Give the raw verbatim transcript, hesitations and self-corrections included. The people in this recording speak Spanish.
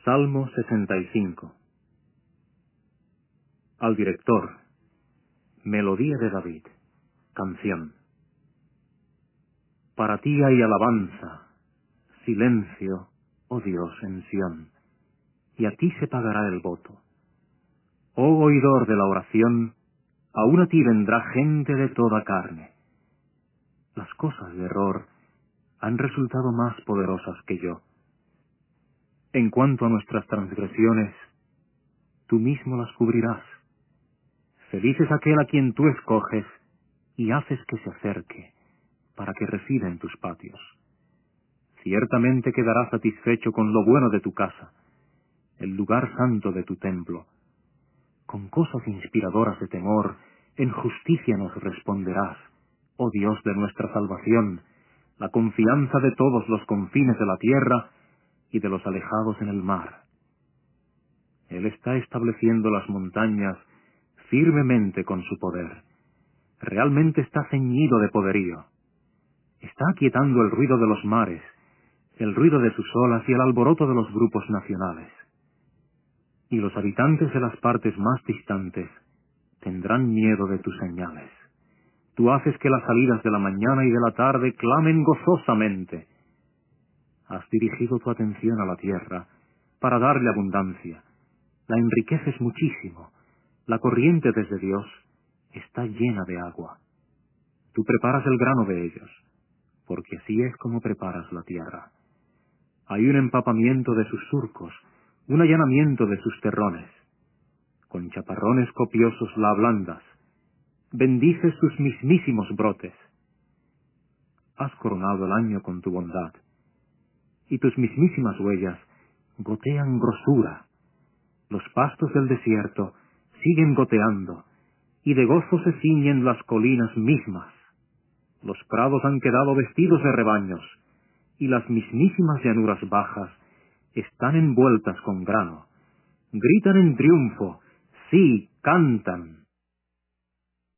Salmo sesenta y cinco. Al director. Melodía de David. Canción. Para ti hay alabanza, silencio, oh Dios, en Sión, y a ti se pagará el voto. Oh oidor de la oración, aún a ti vendrá gente de toda carne. Las cosas de error han resultado más poderosas que yo. En cuanto a nuestras transgresiones, tú mismo las cubrirás. Feliz es aquel a quien tú escoges y haces que se acerque, para que resida en tus patios. Ciertamente quedará satisfecho con lo bueno de tu casa, el lugar santo de tu templo. Con cosas inspiradoras de temor, en justicia nos responderás, oh Dios de nuestra salvación, la confianza de todos los confines de la tierra y de los alejados en el mar. Él está estableciendo las montañas firmemente con su poder. Realmente está ceñido de poderío. Está aquietando el ruido de los mares, el ruido de sus olas y el alboroto de los grupos nacionales. Y los habitantes de las partes más distantes tendrán miedo de tus señales. Tú haces que las salidas de la mañana y de la tarde clamen gozosamente. Has dirigido tu atención a la tierra para darle abundancia. La enriqueces muchísimo. La corriente desde Dios está llena de agua. Tú preparas el grano de ellos, porque así es como preparas la tierra. Hay un empapamiento de sus surcos, un allanamiento de sus terrones. Con chaparrones copiosos la ablandas. Bendices sus mismísimos brotes. Has coronado el año con tu bondad, y tus mismísimas huellas gotean grosura. Los pastos del desierto siguen goteando, y de gozo se ciñen las colinas mismas. Los prados han quedado vestidos de rebaños, y las mismísimas llanuras bajas están envueltas con grano. Gritan en triunfo, sí, cantan.